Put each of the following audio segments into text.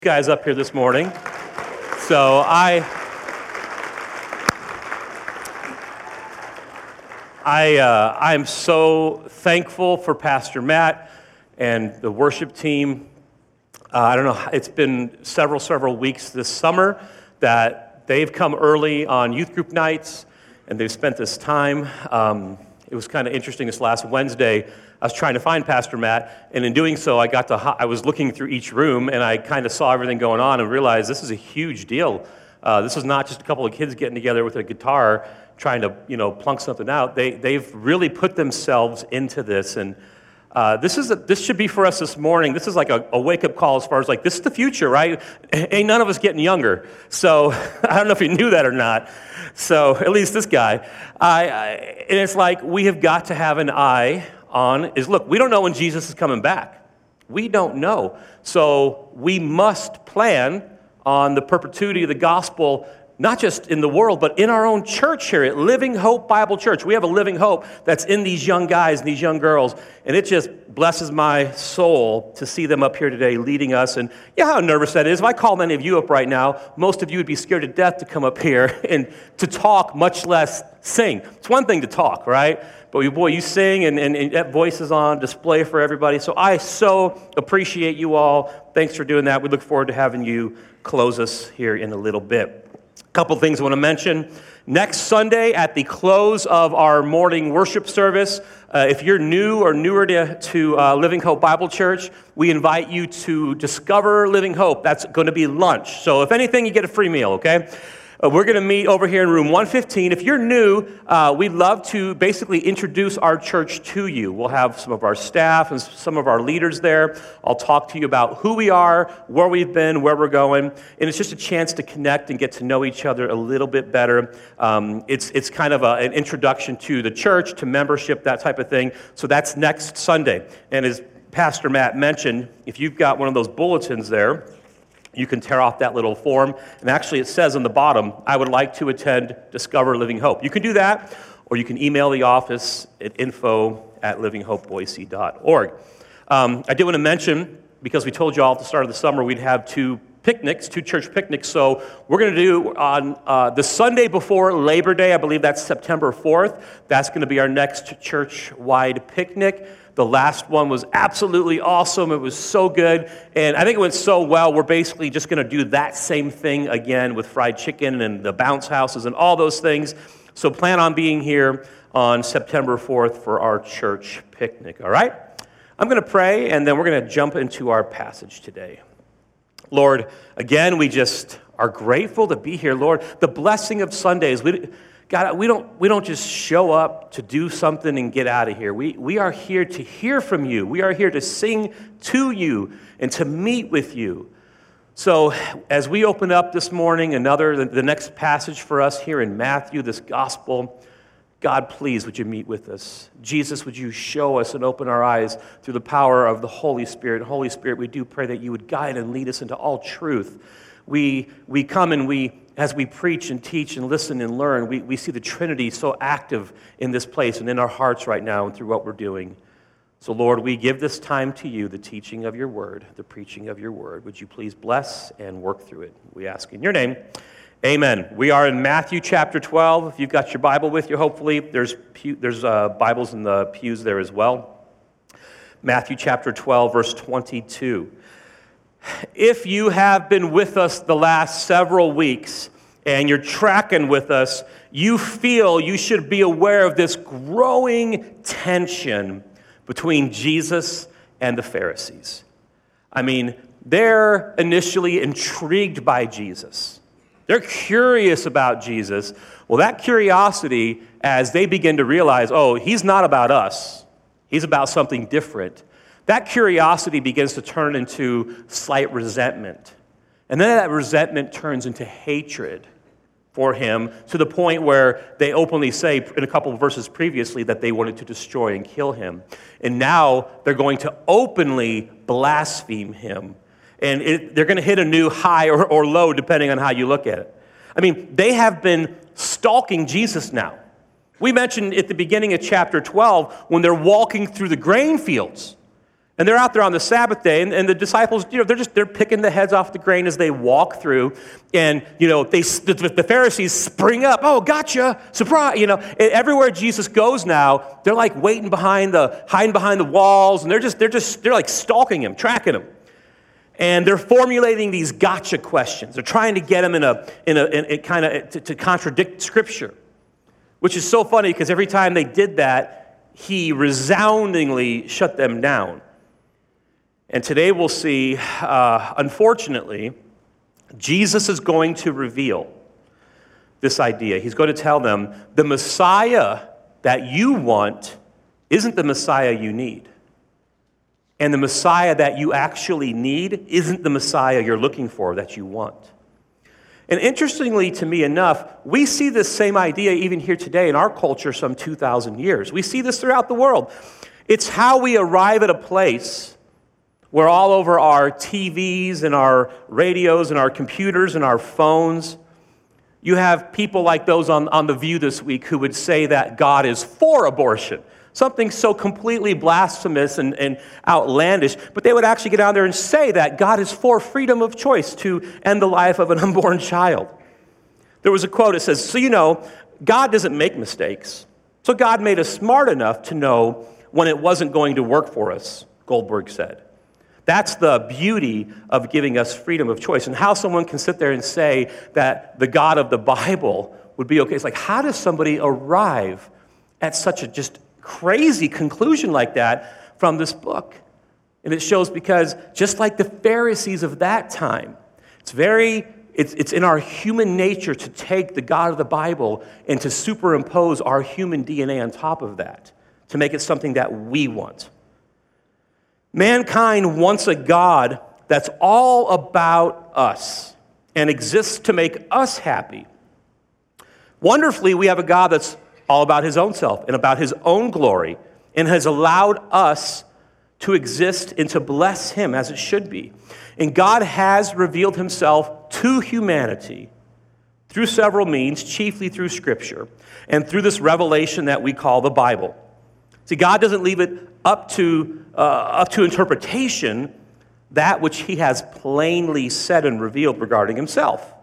Guys up here this morning. So I am so thankful for Pastor Matt and the worship team. I don't know, it's been several weeks this summer that they've come early on youth group nights and they've spent this time. It was kind of interesting this last Wednesday. I was trying to find Pastor Matt, and in doing so, I was looking through each room, and I kind of saw everything going on and realized this is a huge deal. This is not just a couple of kids getting together with a guitar trying to, plunk something out. They've really put themselves into this, and this should be for us this morning. This is like a wake-up call as far as like, this is the future, right? Ain't none of us getting younger. So I don't know if you knew that or not. So at least this guy. And it's like we have got to have an eye on look, we don't know when Jesus is coming back. We don't know. So we must plan on the perpetuity of the gospel, not just in the world, but in our own church here at Living Hope Bible Church. We have a living hope that's in these young guys and these young girls, and it just blesses my soul to see them up here today leading us. And how nervous that is. If I called any of you up right now, most of you would be scared to death to come up here and to talk, much less sing. It's one thing to talk, right? But boy, you sing, and that voice is on display for everybody. So I so appreciate you all. Thanks for doing that. We look forward to having you close us here in a little bit. A couple things I want to mention. Next Sunday at the close of our morning worship service, if you're new or newer to Living Hope Bible Church, we invite you to discover Living Hope. That's going to be lunch. So if anything, you get a free meal, okay? We're going to meet over here in room 115. If you're new, we'd love to basically introduce our church to you. We'll have some of our staff and some of our leaders there. I'll talk to you about who we are, where we've been, where we're going. And it's just a chance to connect and get to know each other a little bit better. It's kind of an introduction to the church, to membership, that type of thing. So that's next Sunday. And as Pastor Matt mentioned, if you've got one of those bulletins there, you can tear off that little form, and actually it says on the bottom, I would like to attend Discover Living Hope. You can do that, or you can email the office at info@livinghopeboise.org. I did want to mention, because we told you all at the start of the summer we'd have two church picnics, so we're going to do on the Sunday before Labor Day, I believe that's September 4th, that's going to be our next church-wide picnic. The last one was absolutely awesome. It was so good. And I think it went so well, we're basically just going to do that same thing again with fried chicken and the bounce houses and all those things. So plan on being here on September 4th for our church picnic, all right? I'm going to pray, and then we're going to jump into our passage today. Lord, again, we just are grateful to be here. Lord, the blessing of Sundays, God, we don't just show up to do something and get out of here. We are here to hear from you. We are here to sing to you and to meet with you. So as we open up this morning, the next passage for us here in Matthew, this gospel, God, please, would you meet with us? Jesus, would you show us and open our eyes through the power of the Holy Spirit? Holy Spirit, we do pray that you would guide and lead us into all truth. We come and as we preach and teach and listen and learn, we see the Trinity so active in this place and in our hearts right now and through what we're doing. So, Lord, we give this time to you, the teaching of your word, the preaching of your word. Would you please bless and work through it? We ask in your name. Amen. We are in Matthew chapter 12. If you've got your Bible with you, hopefully, there's Bibles in the pews there as well. Matthew chapter 12, verse 22. If you have been with us the last several weeks and you're tracking with us, you feel you should be aware of this growing tension between Jesus and the Pharisees. I mean, they're initially intrigued by Jesus. They're curious about Jesus. Well, that curiosity, as they begin to realize, he's not about us. He's about something different. That curiosity begins to turn into slight resentment. And then that resentment turns into hatred for him to the point where they openly say in a couple of verses previously that they wanted to destroy and kill him. And now they're going to openly blaspheme him. And they're going to hit a new high or low depending on how you look at it. I mean, they have been stalking Jesus now. We mentioned at the beginning of chapter 12 when they're walking through the grain fields. And they're out there on the Sabbath day, and the disciples, they're picking the heads off the grain as they walk through. And, the Pharisees spring up. Oh, gotcha, surprise. Everywhere Jesus goes now, they're like hiding behind the walls, and they're like stalking him, tracking him. And they're formulating these gotcha questions. They're trying to get him to contradict Scripture, which is so funny because every time they did that, he resoundingly shut them down. And today we'll see, unfortunately, Jesus is going to reveal this idea. He's going to tell them, the Messiah that you want isn't the Messiah you need. And the Messiah that you actually need isn't the Messiah you're looking for that you want. And interestingly, to me enough, we see this same idea even here today in our culture some 2,000 years. We see this throughout the world. It's how we arrive at a place where all over our TVs and our radios and our computers and our phones, you have people like those on The View this week who would say that God is for abortion. Something so completely blasphemous and outlandish, but they would actually get out there and say that God is for freedom of choice to end the life of an unborn child. There was a quote that says, God doesn't make mistakes. So God made us smart enough to know when it wasn't going to work for us, Goldberg said. That's the beauty of giving us freedom of choice, and how someone can sit there and say that the God of the Bible would be okay. It's like, how does somebody arrive at such a just crazy conclusion like that from this book? And it shows because just like the Pharisees of that time, it's in our human nature to take the God of the Bible and to superimpose our human DNA on top of that, to make it something that we want. Mankind wants a God that's all about us and exists to make us happy. Wonderfully, we have a God that's all about his own self and about his own glory, and has allowed us to exist and to bless him as it should be. And God has revealed himself to humanity through several means, chiefly through Scripture, and through this revelation that we call the Bible. See, God doesn't leave it up to interpretation that which he has plainly said and revealed regarding himself.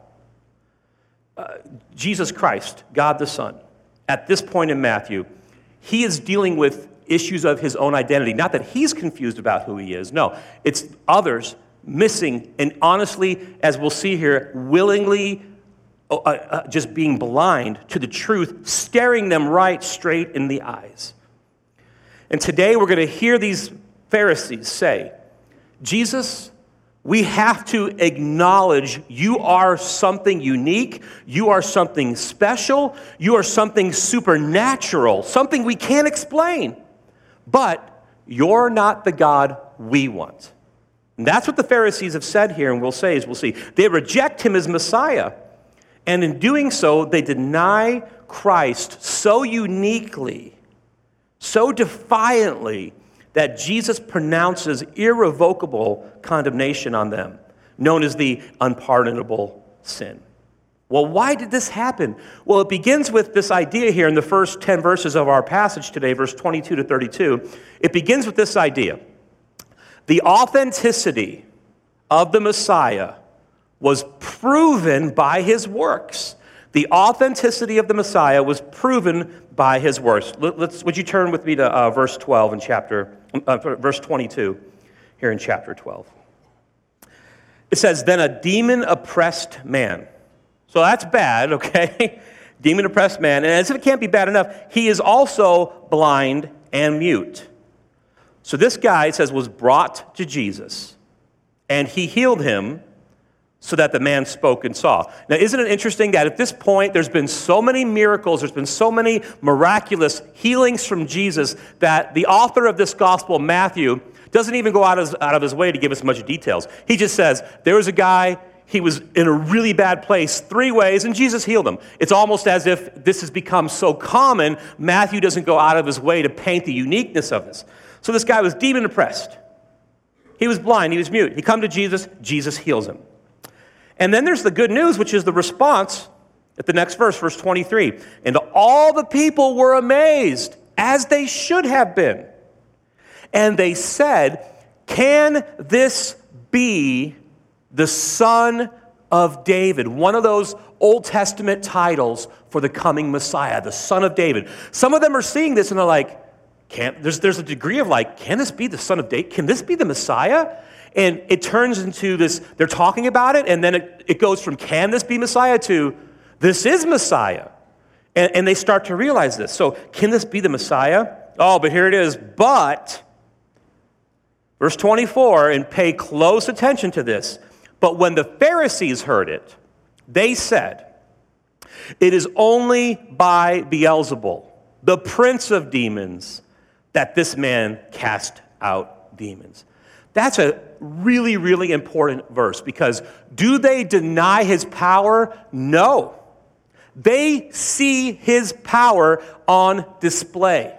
Jesus Christ, God the Son, at this point in Matthew, he is dealing with issues of his own identity. Not that he's confused about who he is. No, it's others missing and honestly, as we'll see here, willingly just being blind to the truth, staring them right straight in the eyes. And today we're going to hear these Pharisees say, Jesus, we have to acknowledge you are something unique, you are something special, you are something supernatural, something we can't explain, but you're not the God we want. And that's what the Pharisees have said here, and we'll see. They reject him as Messiah, and in doing so, they deny Christ so uniquely, so defiantly, that Jesus pronounces irrevocable condemnation on them, known as the unpardonable sin. Well, why did this happen? Well, it begins with this idea here in the first 10 verses of our passage today, verse 22 to 32. It begins with this idea. The authenticity of the Messiah was proven by his works. The authenticity of the Messiah was proven by his works. Would you turn with me to verse 12 in verse 22 here in chapter 12. It says, then a demon-oppressed man. So that's bad, okay? Demon-oppressed man. And as if it can't be bad enough, he is also blind and mute. So this guy, it says, was brought to Jesus, and he healed him so that the man spoke and saw. Now, isn't it interesting that at this point, there's been so many miracles, there's been so many miraculous healings from Jesus that the author of this gospel, Matthew, doesn't even go out of his way to give us much details. He just says, there was a guy, he was in a really bad place 3 ways, and Jesus healed him. It's almost as if this has become so common, Matthew doesn't go out of his way to paint the uniqueness of this. So this guy was demon-oppressed. He was blind, he was mute. He come to Jesus, Jesus heals him. And then there's the good news, which is the response at the next verse, verse 23. And all the people were amazed, as they should have been. And they said, Can this be the Son of David? One of those Old Testament titles for the coming Messiah, the Son of David. Some of them are seeing this and they're like, there's a degree of like, can this be the Son of David? Can this be the Messiah? And it turns into this, they're talking about it, and then it goes from can this be Messiah to this is Messiah. And they start to realize this. So can this be the Messiah? Oh, but here it is. But, verse 24, and pay close attention to this. But when the Pharisees heard it, they said, it is only by Beelzebul, the prince of demons, that this man cast out demons. That's a really, really important verse, because do they deny his power? No. They see his power on display.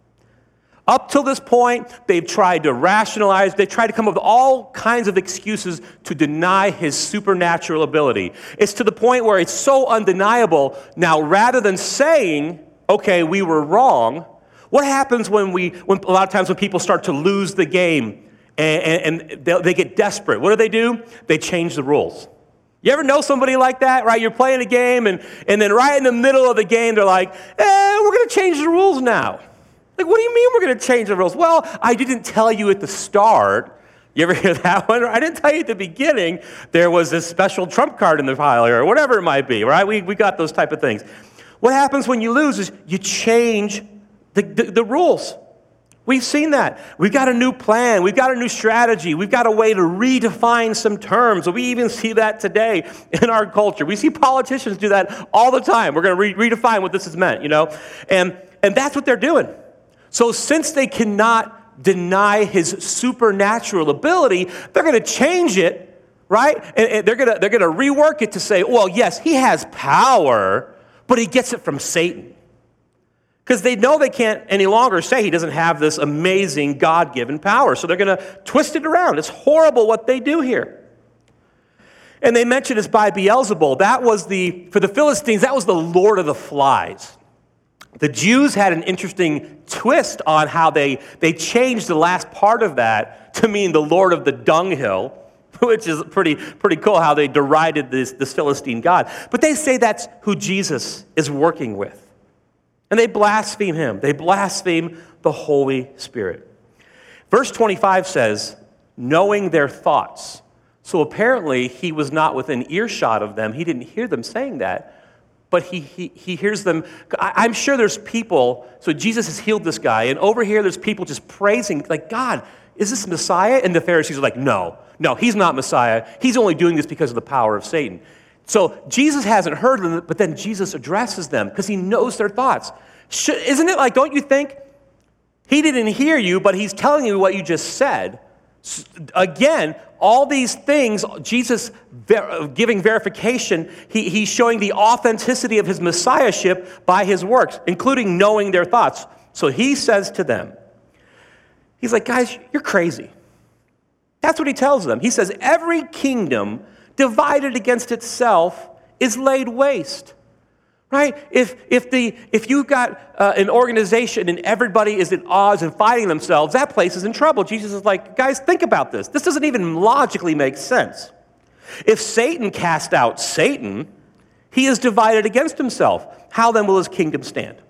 Up till this point, they've tried to rationalize, they've tried to come up with all kinds of excuses to deny his supernatural ability. It's to the point where it's so undeniable. Now, rather than saying, okay, we were wrong, what happens when a lot of times when people start to lose the game and they get desperate? What do? They change the rules. You ever know somebody like that, right? You're playing a game, and then right in the middle of the game, they're like, we're going to change the rules now. Like, what do you mean we're going to change the rules? Well, I didn't tell you at the start. You ever hear that one? I didn't tell you at the beginning there was this special trump card in the pile or whatever it might be, right? We got those type of things. What happens when you lose is you change the rules. We've seen that. We've got a new plan. We've got a new strategy. We've got a way to redefine some terms. We even see that today in our culture. We see politicians do that all the time. We're going to redefine what this has meant, And that's what they're doing. So since they cannot deny his supernatural ability, they're going to change it, right? And they're going to rework it to say, well, yes, he has power, but he gets it from Satan. Because they know they can't any longer say he doesn't have this amazing God-given power. So they're going to twist it around. It's horrible what they do here. And they mention it's by Beelzebul. That was for the Philistines, that was the Lord of the Flies. The Jews had an interesting twist on how they changed the last part of that to mean the Lord of the dunghill, which is pretty cool how they derided this Philistine god. But they say that's who Jesus is working with. And they blaspheme him. They blaspheme the Holy Spirit. Verse 25 says, knowing their thoughts. So apparently he was not within earshot of them. He didn't hear them saying that. But he hears them. I'm sure there's people, so Jesus has healed this guy, and over here there's people just praising, like, God, is this Messiah? And the Pharisees are like, no, he's not Messiah. He's only doing this because of the power of Satan. So Jesus hasn't heard them, but then Jesus addresses them because he knows their thoughts. Isn't it like, don't you think? He didn't hear you, but he's telling you what you just said. Again, all these things, Jesus giving verification, he's showing the authenticity of his messiahship by his works, including knowing their thoughts. So he says to them, he's like, guys, you're crazy. That's what he tells them. He says, every kingdom divided against itself is laid waste. Right? If you've got an organization and everybody is at odds and fighting themselves, that place is in trouble. Jesus is like, guys, think about this. This doesn't even logically make sense. If Satan cast out Satan, he is divided against himself. How then will his kingdom stand?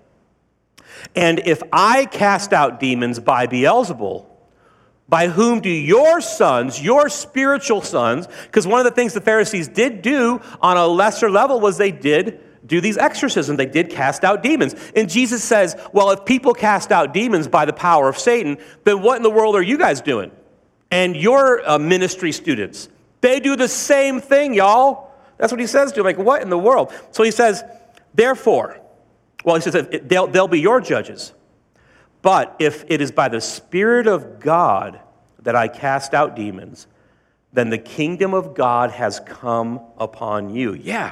And if I cast out demons by Beelzebul, by whom do your sons, your spiritual sons, because one of the things the Pharisees did do on a lesser level was they did do these exorcisms. They did cast out demons. And Jesus says, well, if people cast out demons by the power of Satan, then what in the world are you guys doing? And your ministry students, they do the same thing, y'all. That's what he says to them. Like, what in the world? So he says, therefore, well, he says, they'll be your judges. But if it is by the Spirit of God that I cast out demons, then the kingdom of God has come upon you. Yeah.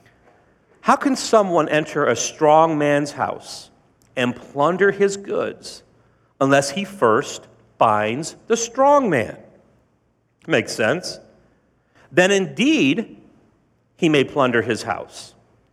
How can someone enter a strong man's house and plunder his goods unless he first binds the strong man? Makes sense. Then indeed, he may plunder his house.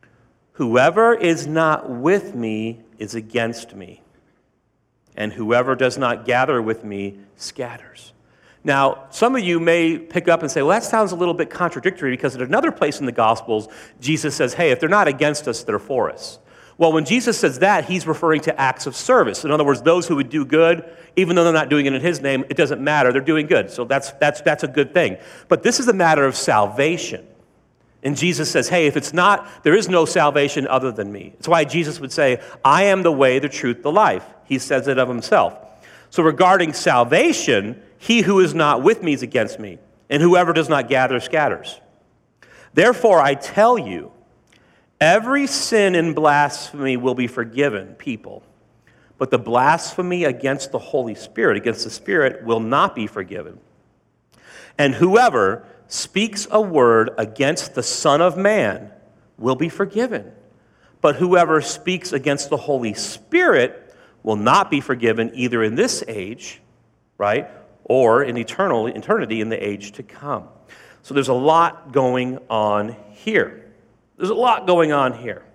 Whoever is not with me is against me, and whoever does not gather with me scatters. Now, some of you may pick up and say, well, that sounds a little bit contradictory because at another place in the Gospels, Jesus says, hey, if they're not against us, they're for us. Well, when Jesus says that, he's referring to acts of service. In other words, those who would do good, even though they're not doing it in his name, it doesn't matter. They're doing good. So that's a good thing. But this is a matter of salvation. And Jesus says, hey, if it's not, there is no salvation other than me. It's why Jesus would say, I am the way, the truth, the life. He says it of himself. So regarding salvation, he who is not with me is against me, and whoever does not gather scatters. Therefore, I tell you, every sin and blasphemy will be forgiven people, but the blasphemy against the Holy Spirit, against the Spirit, will not be forgiven. And whoever speaks a word against the Son of Man will be forgiven, but whoever speaks against the Holy Spirit will not be forgiven either in this age, right, or in eternity in the age to come. So there's a lot going on here. There's a lot going on here.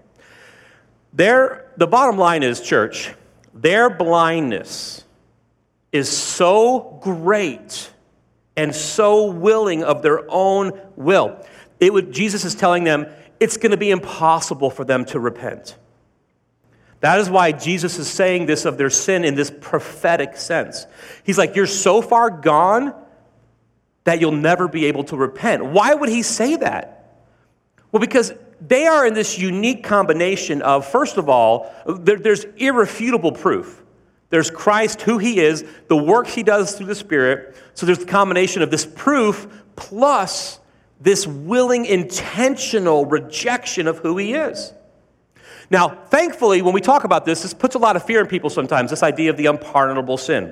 The bottom line is, church, their blindness is so great and so willing of their own will. Jesus is telling them it's going to be impossible for them to repent. That is why Jesus is saying this of their sin in this prophetic sense. He's like, you're so far gone that you'll never be able to repent. Why would he say that? Well, because they are in this unique combination of, first of all, there's irrefutable proof. There's Christ, who he is, the work he does through the Spirit. So there's the combination of this proof plus this willing, intentional rejection of who he is. Now, thankfully, when we talk about this puts a lot of fear in people sometimes, this idea of the unpardonable sin.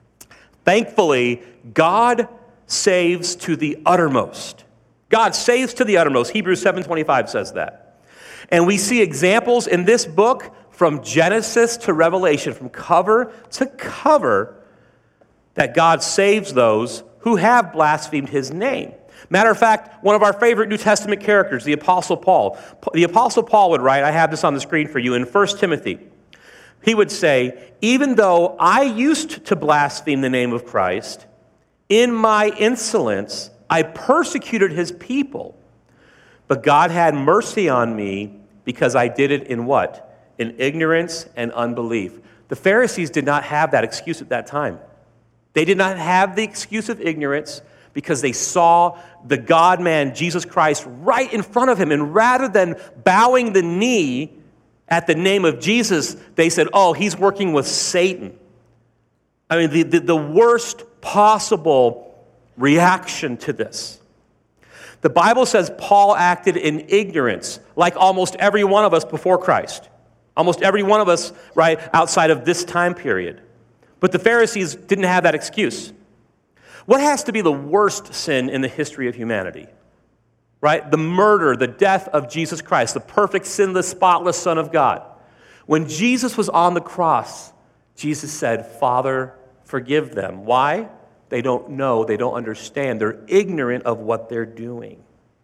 Thankfully, God saves to the uttermost. God saves to the uttermost. Hebrews 7:25 says that. And we see examples in this book from Genesis to Revelation, from cover to cover, that God saves those who have blasphemed his name. Matter of fact, one of our favorite New Testament characters, the Apostle Paul. The Apostle Paul would write, I have this on the screen for you, in 1 Timothy. He would say, even though I used to blaspheme the name of Christ, in my insolence I persecuted his people. But God had mercy on me because I did it in what? In ignorance and unbelief. The Pharisees did not have that excuse at that time. They did not have the excuse of ignorance, because they saw the God-man, Jesus Christ, right in front of him. And rather than bowing the knee at the name of Jesus, they said, oh, he's working with Satan. I mean, the worst possible reaction to this. The Bible says Paul acted in ignorance, like almost every one of us before Christ. Almost every one of us, right, outside of this time period. But the Pharisees didn't have that excuse. What has to be the worst sin in the history of humanity? Right? The murder, the death of Jesus Christ, the perfect, sinless, spotless Son of God. When Jesus was on the cross, Jesus said, Father, forgive them. Why? They don't know, they don't understand. They're ignorant of what they're doing.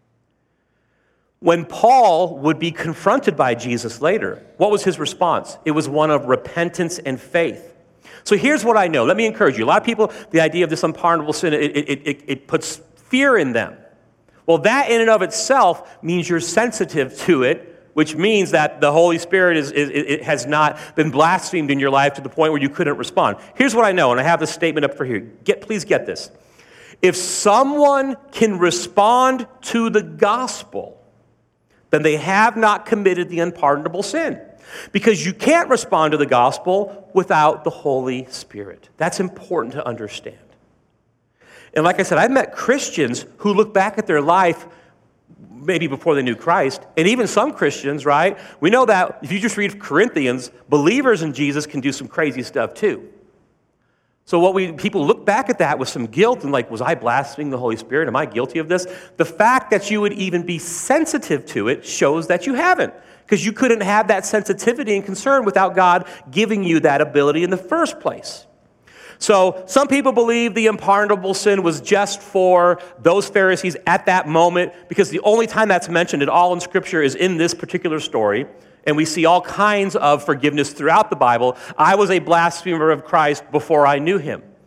When Paul would be confronted by Jesus later, what was his response? It was one of repentance and faith. So here's what I know. Let me encourage you. A lot of people, the idea of this unpardonable sin, it puts fear in them. Well, that in and of itself means you're sensitive to it, which means that the Holy Spirit it has not been blasphemed in your life to the point where you couldn't respond. Here's what I know, and I have this statement up for here. Please get this. If someone can respond to the gospel, then they have not committed the unpardonable sin. Because you can't respond to the gospel without the Holy Spirit. That's important to understand. And like I said, I've met Christians who look back at their life maybe before they knew Christ, and even some Christians, right? We know that if you just read Corinthians, believers in Jesus can do some crazy stuff too. So people look back at that with some guilt and like, was I blaspheming the Holy Spirit? Am I guilty of this? The fact that you would even be sensitive to it shows that you haven't. Because you couldn't have that sensitivity and concern without God giving you that ability in the first place. So some people believe the unpardonable sin was just for those Pharisees at that moment, because the only time that's mentioned at all in Scripture is in this particular story. And we see all kinds of forgiveness throughout the Bible. I was a blasphemer of Christ before I knew him.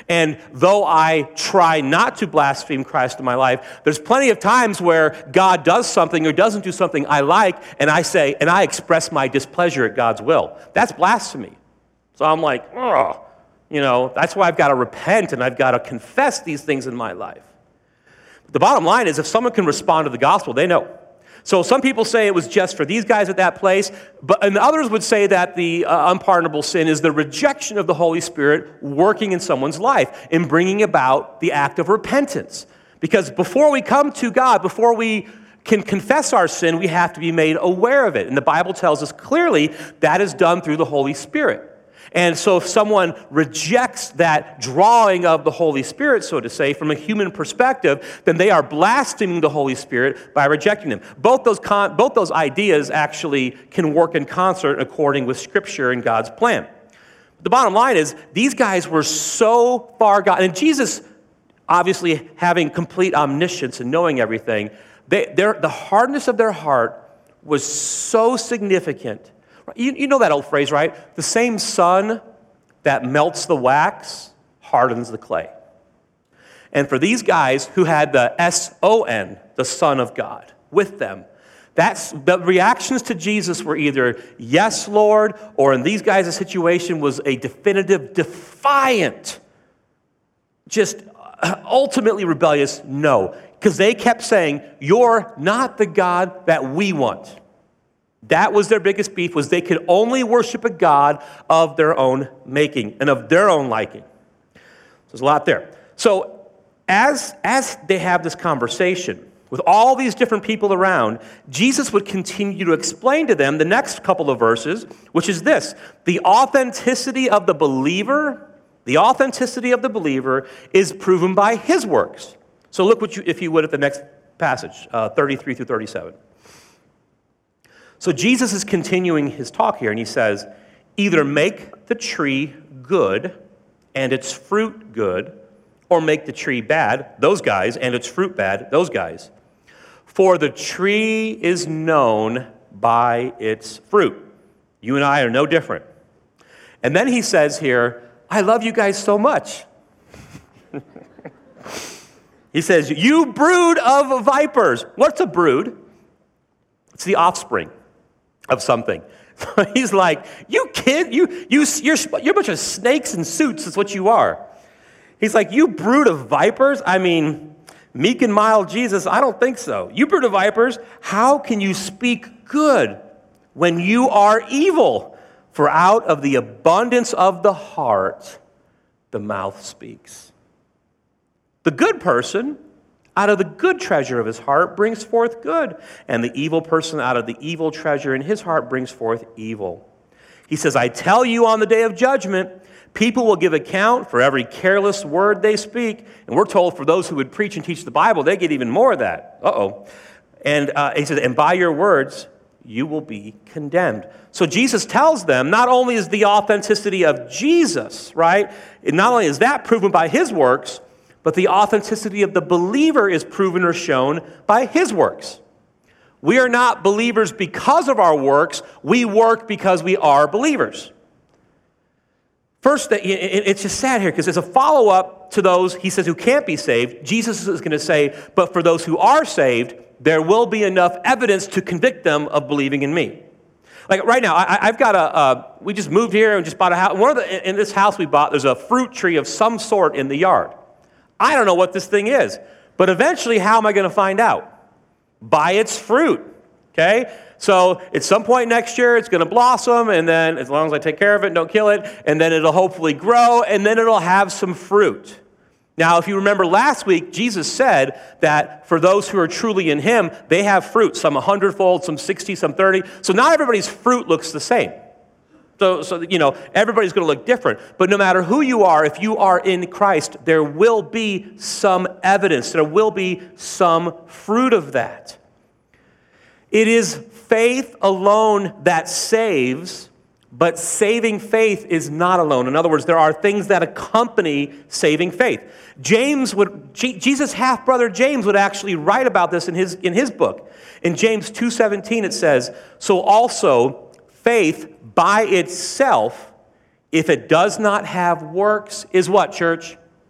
And though I try not to blaspheme Christ in my life, there's plenty of times where God does something or doesn't do something I like, and I express my displeasure at God's will. That's blasphemy. So I'm like, oh, that's why I've got to repent and I've got to confess these things in my life. But the bottom line is, if someone can respond to the gospel, they know. So some people say it was just for these guys at that place, and others would say that the unpardonable sin is the rejection of the Holy Spirit working in someone's life and bringing about the act of repentance. Because before we come to God, before we can confess our sin, we have to be made aware of it. And the Bible tells us clearly that is done through the Holy Spirit. And so if someone rejects that drawing of the Holy Spirit, so to say, from a human perspective, then they are blaspheming the Holy Spirit by rejecting him. Both those ideas actually can work in concert according with Scripture and God's plan. The bottom line is, these guys were so far gone, and Jesus, obviously having complete omniscience and knowing everything, the hardness of their heart was so significant. You know that old phrase, right? The same sun that melts the wax hardens the clay. And for these guys who had the S-O-N, the Son of God, with them, the reactions to Jesus were either, yes, Lord, or in these guys' situation was a definitive, defiant, just ultimately rebellious no. Because they kept saying, you're not the God that we want. That was their biggest beef, was they could only worship a God of their own making and of their own liking. So there's a lot there. So as they have this conversation with all these different people around, Jesus would continue to explain to them the next couple of verses, which is this: the authenticity of the believer is proven by his works. So look if you would at the next passage, 33 through 37. So Jesus is continuing his talk here, and he says, either make the tree good and its fruit good, or make the tree bad, those guys, and its fruit bad, those guys. For the tree is known by its fruit. You and I are no different. And then he says here, I love you guys so much. He says, you brood of vipers. What's a brood? It's the offspring of something. He's like, you kid, you're a bunch of snakes in suits is what you are. He's like, you brood of vipers? I mean, meek and mild Jesus, I don't think so. You brood of vipers, how can you speak good when you are evil? For out of the abundance of the heart, the mouth speaks. The good person, out of the good treasure of his heart, brings forth good. And the evil person, out of the evil treasure in his heart, brings forth evil. He says, I tell you, on the day of judgment, people will give account for every careless word they speak. And we're told for those who would preach and teach the Bible, they get even more of that. And he says, and by your words, you will be condemned. So Jesus tells them, not only is the authenticity of Jesus, right? Not only is that proven by his works, but the authenticity of the believer is proven or shown by his works. We are not believers because of our works. We work because we are believers. First, it's just sad here because as a follow-up to those, he says, who can't be saved, Jesus is going to say, but for those who are saved, there will be enough evidence to convict them of believing in me. Like right now, I've got we just moved here and just bought a house. In this house we bought, there's a fruit tree of some sort in the yard. I don't know what this thing is, but eventually, how am I going to find out? By its fruit, okay? So at some point next year, it's going to blossom, and then as long as I take care of it and don't kill it, and then it'll hopefully grow, and then it'll have some fruit. Now, if you remember last week, Jesus said that for those who are truly in him, they have fruit, some 100-fold, some 60, some 30. So not everybody's fruit looks the same. So everybody's going to look different. But no matter who you are, if you are in Christ, there will be some evidence. There will be some fruit of that. It is faith alone that saves, but saving faith is not alone. In other words, there are things that accompany saving faith. Jesus' half-brother James would actually write about this in his book. In James 2:17 it says, so also faith by itself, if it does not have works, is what, church?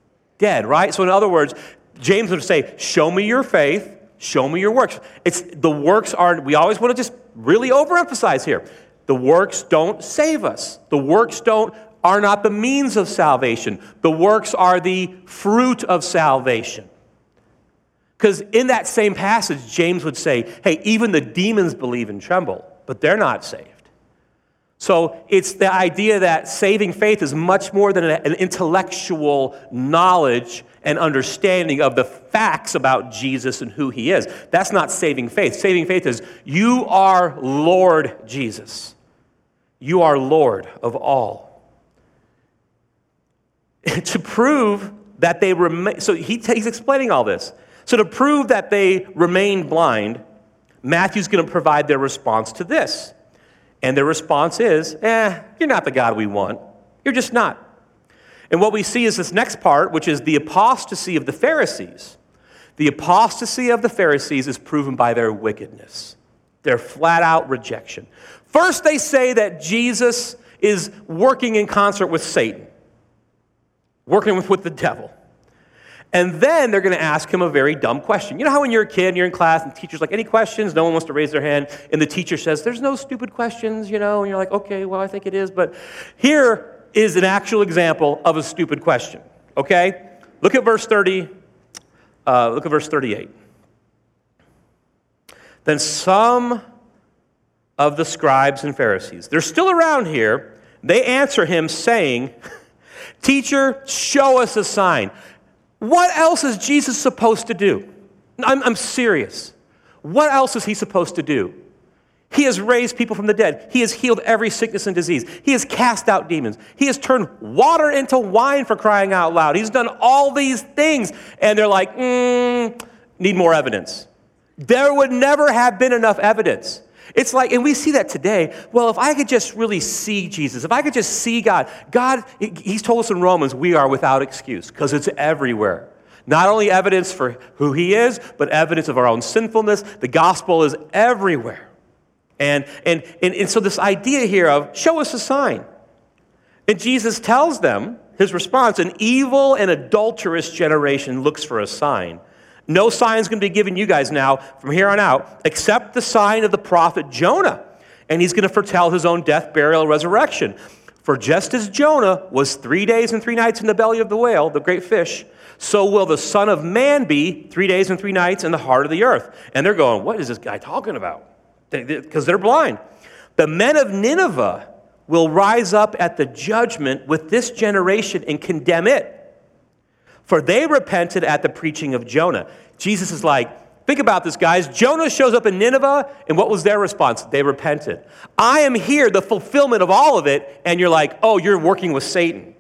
dead, right? So in other words, James would say, show me your faith, show me your works. The works we always want to just really overemphasize here. The works don't save us. The works are not the means of salvation. The works are the fruit of salvation. Because in that same passage, James would say, hey, even the demons believe and tremble, but they're not saved. So it's the idea that saving faith is much more than an intellectual knowledge and understanding of the facts about Jesus and who he is. That's not saving faith. Saving faith is, you are Lord Jesus. You are Lord of all. To prove that they remain, so he's explaining all this. So to prove that they remain blind, Matthew's going to provide their response to this. And their response is, you're not the God we want. You're just not. And what we see is this next part, which is the apostasy of the Pharisees. The apostasy of the Pharisees is proven by their wickedness, their flat-out rejection. First, they say that Jesus is working in concert with Satan, working with the devil. And then they're going to ask him a very dumb question. You know how when you're a kid and you're in class and the teacher's like, any questions? No one wants to raise their hand. And the teacher says, there's no stupid questions, and you're like, okay, well, I think it is. But here is an actual example of a stupid question, okay? Look at verse 30. Look at verse 38. Then some of the scribes and Pharisees, they're still around here, they answer him saying, teacher, show us a sign. What else is Jesus supposed to do? I'm serious. What else is he supposed to do? He has raised people from the dead. He has healed every sickness and disease. He has cast out demons. He has turned water into wine, for crying out loud. He's done all these things. And they're like, need more evidence. There would never have been enough evidence. It's like, and we see that today, well, if I could just really see Jesus, if I could just see God, he's told us in Romans, we are without excuse, because it's everywhere. Not only evidence for who he is, but evidence of our own sinfulness. The gospel is everywhere. And so this idea here of, show us a sign. And Jesus tells them, his response, an evil and adulterous generation looks for a sign. No sign's going to be given you guys now from here on out, except the sign of the prophet Jonah. And he's going to foretell his own death, burial, and resurrection. For just as Jonah was 3 days and 3 nights in the belly of the whale, the great fish, so will the Son of Man be 3 days and 3 nights in the heart of the earth. And they're going, what is this guy talking about? Because they're blind. The men of Nineveh will rise up at the judgment with this generation and condemn it. For they repented at the preaching of Jonah. Jesus is like, think about this, guys. Jonah shows up in Nineveh, and what was their response? They repented. I am here, the fulfillment of all of it, and you're like, oh, you're working with Satan.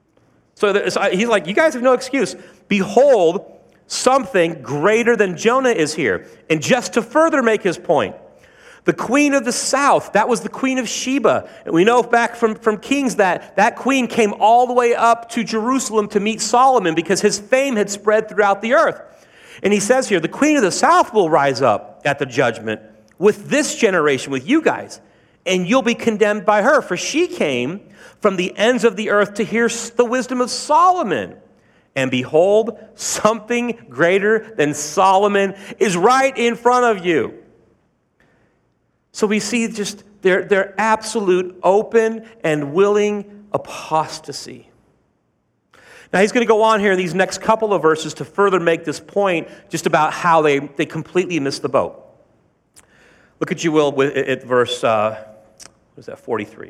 So he's like, you guys have no excuse. Behold, something greater than Jonah is here. And just to further make his point, the queen of the south, that was the queen of Sheba. And we know back from Kings that queen came all the way up to Jerusalem to meet Solomon because his fame had spread throughout the earth. And he says here, the queen of the south will rise up at the judgment with this generation, with you guys, and you'll be condemned by her. For she came from the ends of the earth to hear the wisdom of Solomon. And behold, something greater than Solomon is right in front of you. So we see just their absolute open and willing apostasy. Now he's going to go on here in these next couple of verses to further make this point just about how they completely missed the boat. Look at, you will, at verse, 43.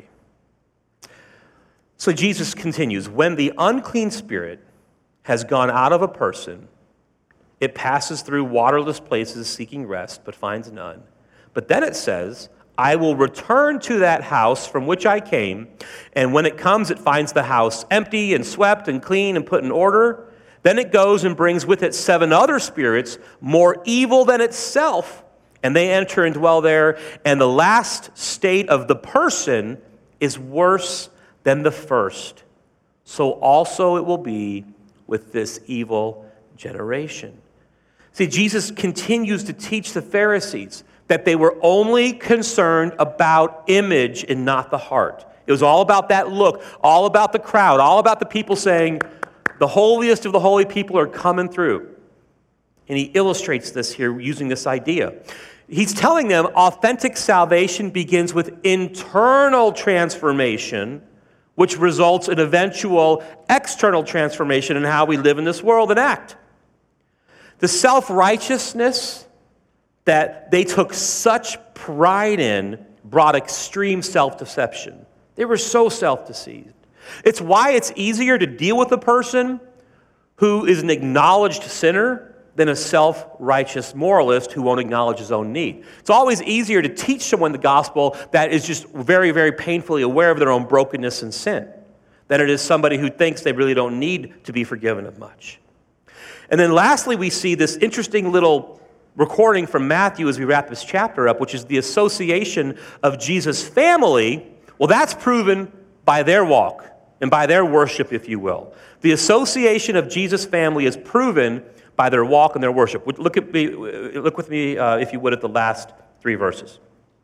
So Jesus continues, when the unclean spirit has gone out of a person, it passes through waterless places seeking rest, but finds none. But then it says, I will return to that house from which I came, and when it comes, it finds the house empty and swept and clean and put in order. Then it goes and brings with it 7 other spirits, more evil than itself, and they enter and dwell there. And the last state of the person is worse than the first. So also it will be with this evil generation. See, Jesus continues to teach the Pharisees that they were only concerned about image and not the heart. It was all about that look, all about the crowd, all about the people saying, The holiest of the holy people are coming through. And he illustrates this here using this idea. He's telling them authentic salvation begins with internal transformation, which results in eventual external transformation in how we live in this world and act. The self-righteousness that they took such pride in brought extreme self-deception. They were so self-deceived. It's why it's easier to deal with a person who is an acknowledged sinner than a self-righteous moralist who won't acknowledge his own need. It's always easier to teach someone the gospel that is just very, very painfully aware of their own brokenness and sin than it is somebody who thinks they really don't need to be forgiven of much. And then lastly, we see this interesting little recording from Matthew as we wrap this chapter up, which is the association of Jesus' family. Well, that's proven by their walk and by their worship, if you will. The association of Jesus' family is proven by their walk and their worship. Look with me, if you would, at the last 3 verses.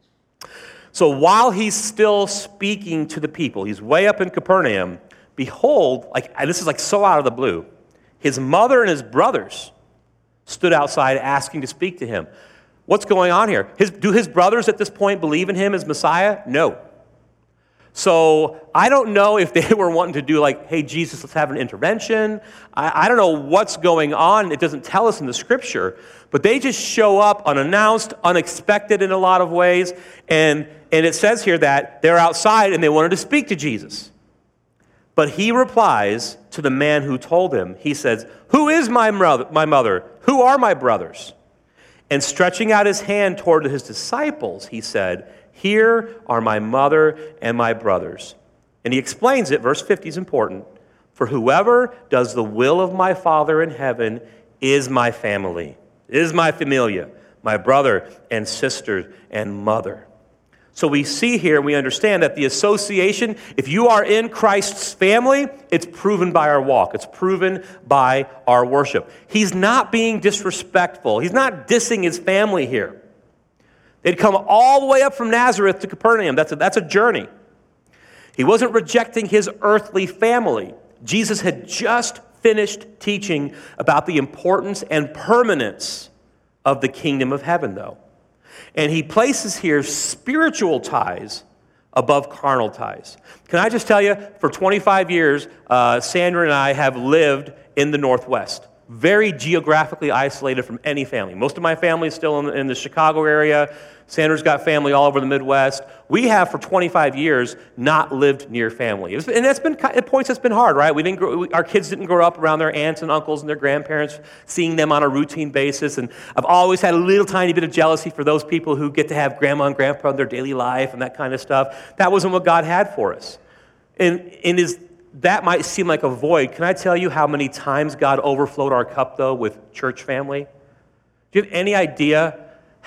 So while he's still speaking to the people, he's way up in Capernaum, behold, and this is like so out of the blue, his mother and his brothers stood outside asking to speak to him. What's going on here? Do his brothers at this point believe in him as Messiah? No. So I don't know if they were wanting to do like, hey, Jesus, let's have an intervention. I don't know what's going on. It doesn't tell us in the scripture. But they just show up unannounced, unexpected in a lot of ways. And it says here that they're outside and they wanted to speak to Jesus. But he replies to the man who told him, he says, who is my mother? Who are my brothers? And stretching out his hand toward his disciples, he said, here are my mother and my brothers. And he explains it, verse 50 is important. For whoever does the will of my Father in heaven is my family, is my familia, my brother and sister and mother. So we see here, we understand that the association, if you are in Christ's family, it's proven by our walk. It's proven by our worship. He's not being disrespectful. He's not dissing his family here. They'd come all the way up from Nazareth to Capernaum. That's a journey. He wasn't rejecting his earthly family. Jesus had just finished teaching about the importance and permanence of the kingdom of heaven, though. And he places here spiritual ties above carnal ties. Can I just tell you, for 25 years, Sandra and I have lived in the Northwest, very geographically isolated from any family. Most of my family is still in the Chicago area. Sandra's got family all over the Midwest. We have, for 25 years, not lived near family. And that's been, at points, that's been hard, right? Our kids didn't grow up around their aunts and uncles and their grandparents, seeing them on a routine basis. And I've always had a little tiny bit of jealousy for those people who get to have grandma and grandpa in their daily life and that kind of stuff. That wasn't what God had for us. That might seem like a void. Can I tell you how many times God overflowed our cup, though, with church family? Do you have any idea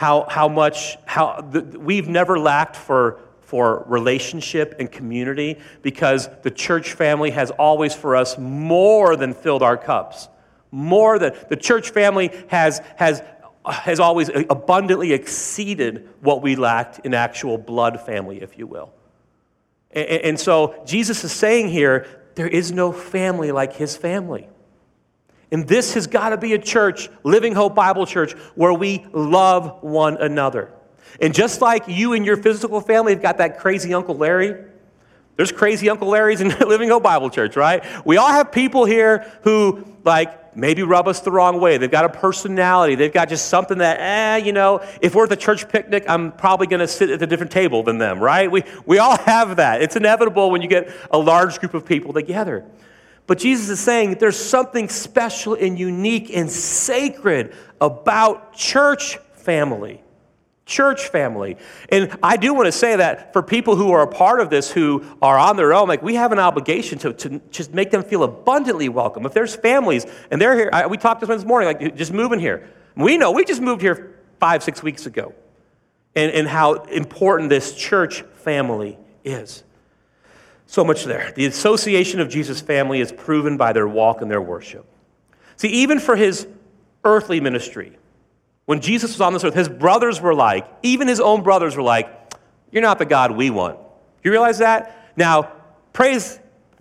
we've never lacked for relationship and community, because the church family has always for us more than filled our cups. More than the church family has always abundantly exceeded what we lacked in actual blood family, if you will. And so Jesus is saying here, there is no family like his family. And this has got to be a church, Living Hope Bible Church, where we love one another. And just like you and your physical family have got that crazy Uncle Larry, there's crazy Uncle Larrys in Living Hope Bible Church, right? We all have people here who, maybe rub us the wrong way. They've got a personality. They've got just something that, if we're at the church picnic, I'm probably going to sit at a different table than them, right? We all have that. It's inevitable when you get a large group of people together. But Jesus is saying there's something special and unique and sacred about church family. Church family. And I do want to say that for people who are a part of this, who are on their own, we have an obligation to just make them feel abundantly welcome. If there's families and they're here, we talked this morning, just moving here. We know, we just moved here 5-6 weeks ago. And how important this church family is. So much there. The association of Jesus' family is proven by their walk and their worship. See, even for his earthly ministry, when Jesus was on this earth, his brothers were even his own brothers were you're not the God we want. You realize that? Now, praise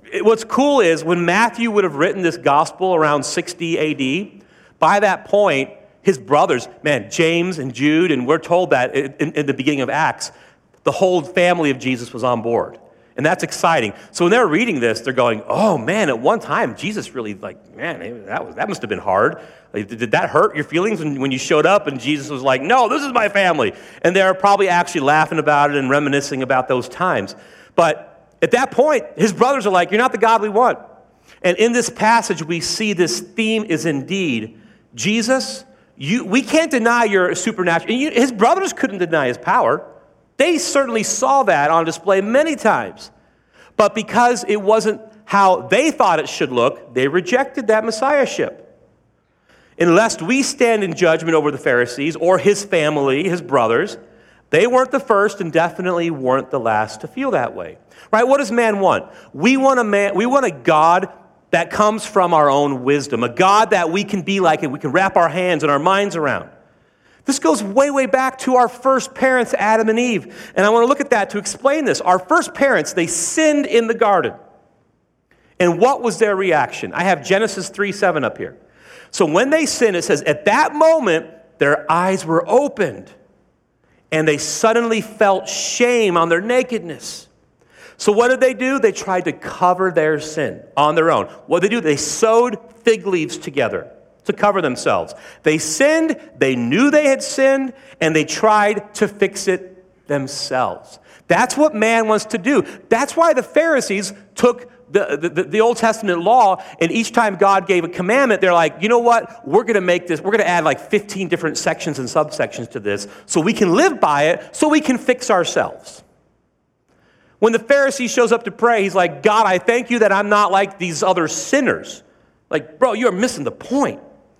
What's cool is when Matthew would have written this gospel around 60 AD, by that point, his brothers, James and Jude, and we're told that in the beginning of Acts, the whole family of Jesus was on board. And that's exciting. So when they're reading this, they're going, oh man, at one time, Jesus really, that must have been hard. Did that hurt your feelings when you showed up and Jesus was like, no, this is my family? And they're probably actually laughing about it and reminiscing about those times. But at that point, his brothers are like, you're not the God we want. And in this passage, we see this theme is indeed, Jesus, we can't deny your supernatural. His brothers couldn't deny his power. They certainly saw that on display many times. But because it wasn't how they thought it should look, they rejected that messiahship. And lest we stand in judgment over the Pharisees or his family, his brothers, they weren't the first and definitely weren't the last to feel that way. Right? What does man want? We want a God that comes from our own wisdom, a God that we can be like and we can wrap our hands and our minds around. This goes way, way back to our first parents, Adam and Eve. And I want to look at that to explain this. Our first parents, they sinned in the garden. And what was their reaction? I have Genesis 3:7 up here. So when they sinned, it says, at that moment, their eyes were opened. And they suddenly felt shame on their nakedness. So what did they do? They tried to cover their sin on their own. What did they do? They sewed fig leaves together to cover themselves. They sinned, they knew they had sinned, and they tried to fix it themselves. That's what man wants to do. That's why the Pharisees took the Old Testament law, and each time God gave a commandment, they're like, you know what? We're going to add like 15 different sections and subsections to this so we can live by it, so we can fix ourselves. When the Pharisee shows up to pray, he's like, God, I thank you that I'm not like these other sinners. Like, bro, you're missing the point.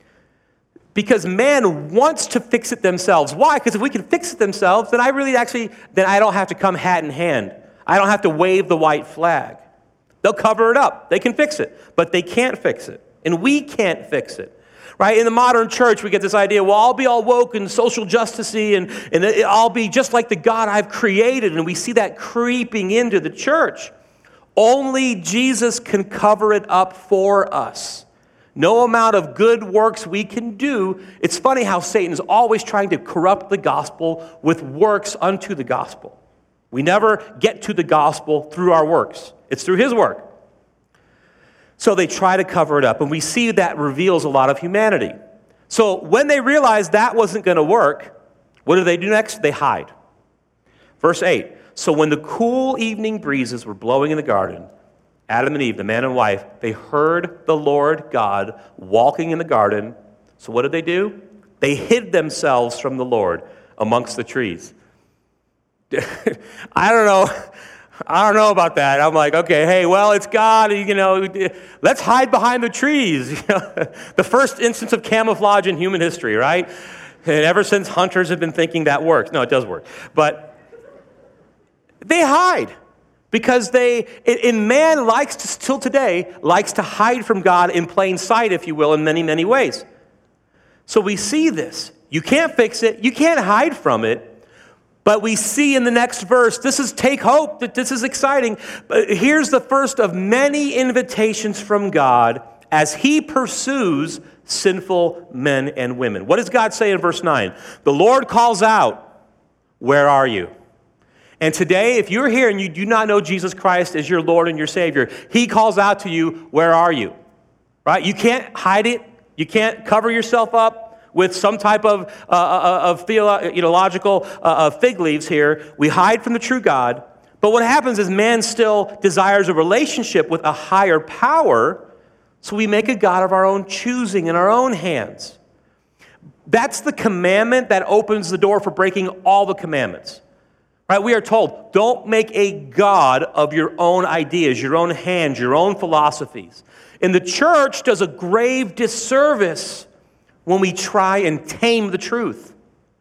Because man wants to fix it themselves. Why? Because if we can fix it themselves, then I don't have to come hat in hand. I don't have to wave the white flag. They'll cover it up. They can fix it, but they can't fix it. And we can't fix it. Right? In the modern church, we get this idea, well, I'll be all woke and social justice-y, and I'll be just like the God I've created. And we see that creeping into the church. Only Jesus can cover it up for us. No amount of good works we can do. It's funny how Satan's always trying to corrupt the gospel with works unto the gospel. We never get to the gospel through our works. It's through his work. So they try to cover it up, and we see that reveals a lot of humanity. So when they realized that wasn't going to work, what do they do next? They hide. Verse 8, so when the cool evening breezes were blowing in the garden, Adam and Eve, the man and wife, they heard the Lord God walking in the garden. So what did they do? They hid themselves from the Lord amongst the trees. I don't know about that. I'm like, okay, hey, well, it's God, let's hide behind the trees. The first instance of camouflage in human history, right? And ever since hunters have been thinking that works. No, it does work. But they hide. Because man likes to, still today, likes to hide from God in plain sight, if you will, in many, many ways. So we see this. You can't fix it. You can't hide from it. But we see in the next verse, this is take hope, that this is exciting. But here's the first of many invitations from God as he pursues sinful men and women. What does God say in verse 9? The Lord calls out, where are you? And today, if you're here and you do not know Jesus Christ as your Lord and your Savior, he calls out to you, where are you? Right? You can't hide it. You can't cover yourself up with some type of theological fig leaves here. We hide from the true God. But what happens is man still desires a relationship with a higher power, so we make a God of our own choosing in our own hands. That's the commandment that opens the door for breaking all the commandments. Right, we are told, don't make a God of your own ideas, your own hands, your own philosophies. And the church does a grave disservice when we try and tame the truth.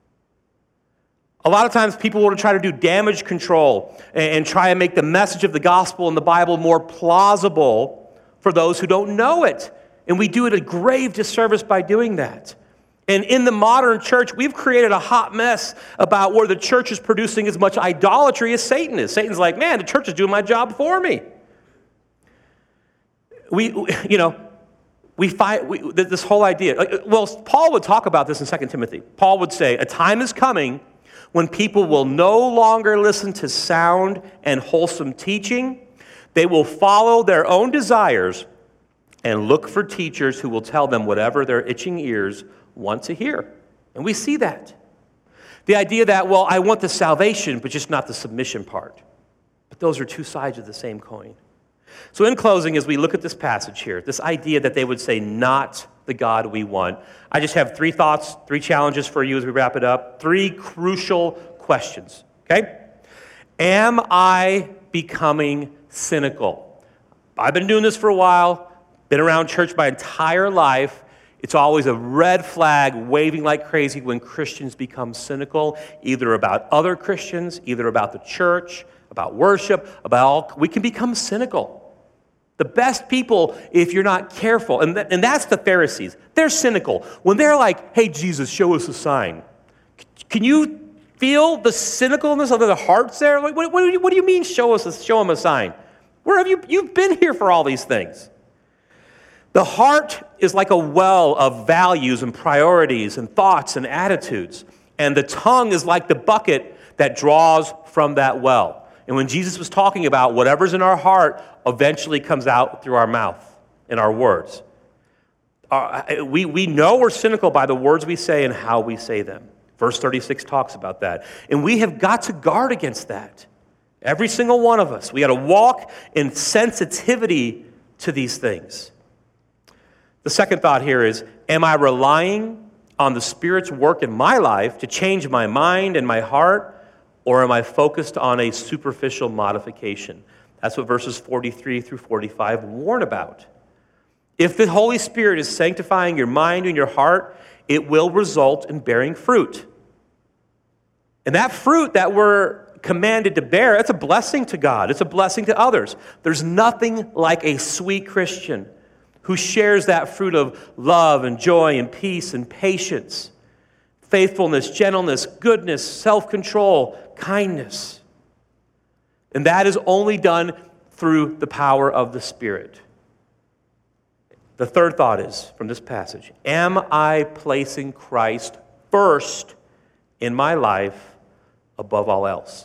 A lot of times people want to try to do damage control and try and make the message of the gospel and the Bible more plausible for those who don't know it. And we do it a grave disservice by doing that. And in the modern church, we've created a hot mess about where the church is producing as much idolatry as Satan is. Satan's like, man, the church is doing my job for me. we find this whole idea. Well, Paul would talk about this in 2 Timothy. Paul would say, a time is coming when people will no longer listen to sound and wholesome teaching. They will follow their own desires and look for teachers who will tell them whatever their itching ears want to hear. And we see that. The idea that, well, I want the salvation, but just not the submission part. But those are two sides of the same coin. So in closing, as we look at this passage here, this idea that they would say, not the God we want, I just have 3 thoughts, 3 challenges for you as we wrap it up, 3 crucial questions, okay? Am I becoming cynical? I've been doing this for a while, been around church my entire life. It's always a red flag waving like crazy when Christians become cynical, either about other Christians, either about the church, about worship, we can become cynical. The best people, if you're not careful, and that's the Pharisees. They're cynical. When they're like, hey, Jesus, show us a sign. Can you feel the cynicalness of the hearts there? Like, what do you mean show them a sign? Where have you've been here for all these things? The heart is like a well of values and priorities and thoughts and attitudes. And the tongue is like the bucket that draws from that well. And when Jesus was talking about whatever's in our heart eventually comes out through our mouth and our words. We know we're cynical by the words we say and how we say them. Verse 36 talks about that. And we have got to guard against that. Every single one of us. We got to walk in sensitivity to these things. The second thought here is, am I relying on the Spirit's work in my life to change my mind and my heart, or am I focused on a superficial modification? That's what verses 43 through 45 warn about. If the Holy Spirit is sanctifying your mind and your heart, it will result in bearing fruit. And that fruit that we're commanded to bear, it's a blessing to God. It's a blessing to others. There's nothing like a sweet Christian who shares that fruit of love and joy and peace and patience, faithfulness, gentleness, goodness, self-control, kindness. And that is only done through the power of the Spirit. The third thought is, from this passage, am I placing Christ first in my life above all else?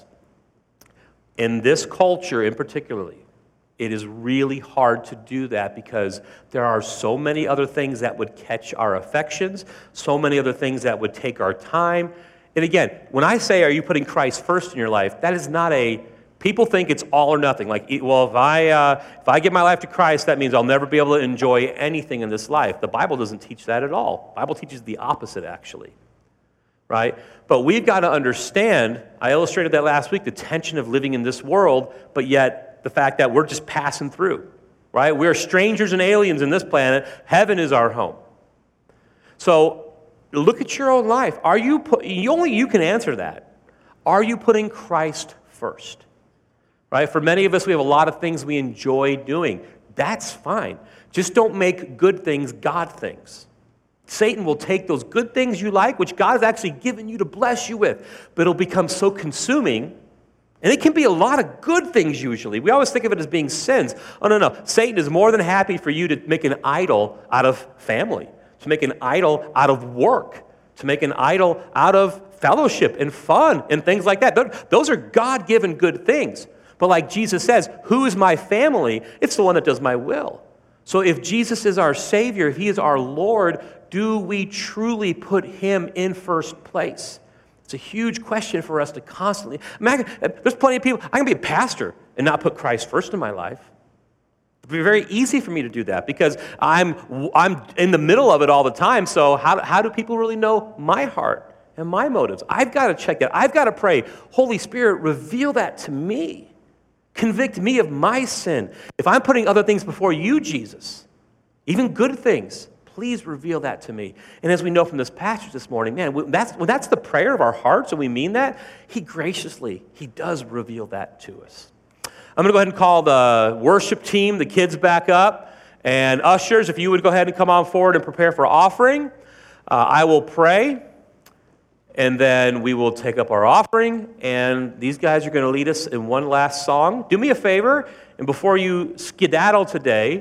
In this culture in particularly, it is really hard to do that because there are so many other things that would catch our affections, so many other things that would take our time. And again, when I say, are you putting Christ first in your life, that is not people think it's all or nothing. Like, well, if I give my life to Christ, that means I'll never be able to enjoy anything in this life. The Bible doesn't teach that at all. The Bible teaches the opposite, actually. Right? But we've got to understand, I illustrated that last week, the tension of living in this world, but yet the fact that we're just passing through, right? We're strangers and aliens in this planet. Heaven is our home. So look at your own life. Only you can answer that. Are you putting Christ first? Right? For many of us, we have a lot of things we enjoy doing. That's fine. Just don't make good things God things. Satan will take those good things you like, which God has actually given you to bless you with, but it'll become so consuming. And it can be a lot of good things usually. We always think of it as being sins. Oh, no. Satan is more than happy for you to make an idol out of family, to make an idol out of work, to make an idol out of fellowship and fun and things like that. Those are God-given good things. But like Jesus says, who is my family? It's the one that does my will. So if Jesus is our Savior, if He is our Lord, do we truly put Him in first place? It's a huge question for us to constantly... There's plenty of people... I can be a pastor and not put Christ first in my life. It would be very easy for me to do that because I'm in the middle of it all the time. So how do people really know my heart and my motives? I've got to check that. I've got to pray, Holy Spirit, reveal that to me. Convict me of my sin. If I'm putting other things before you, Jesus, even good things, please reveal that to me. And as we know from this passage this morning, man, when that's the prayer of our hearts and we mean that, He does reveal that to us. I'm going to go ahead and call the worship team, the kids back up. And ushers, if you would go ahead and come on forward and prepare for offering. I will pray, and then we will take up our offering. And these guys are going to lead us in one last song. Do me a favor, and before you skedaddle today,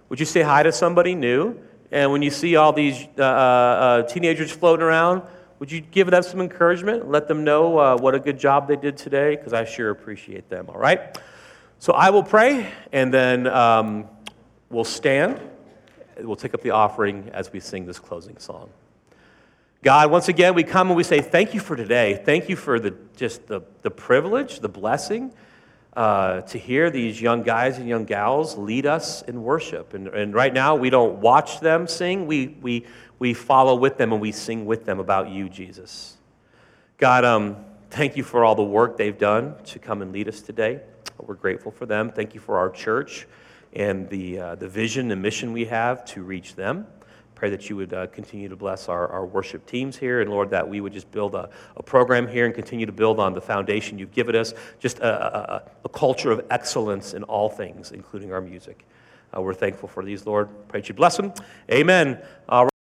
Would you say hi to somebody new? And when you see all these teenagers floating around, would you give them some encouragement? Let them know what a good job they did today, because I sure appreciate them, all right? So I will pray, and then we'll stand. We'll take up the offering as we sing this closing song. God, once again, we come and we say thank you for today. Thank you for the privilege, the blessing, to hear these young guys and young gals lead us in worship. And right now, we don't watch them sing. We follow with them and we sing with them about you, Jesus. God, thank you for all the work they've done to come and lead us today. We're grateful for them. Thank you for our church and the vision and mission we have to reach them. Pray that you would continue to bless our worship teams here, and Lord, that we would just build a program here and continue to build on the foundation you've given us, just a culture of excellence in all things, including our music. We're thankful for these, Lord. Pray that you bless them. Amen.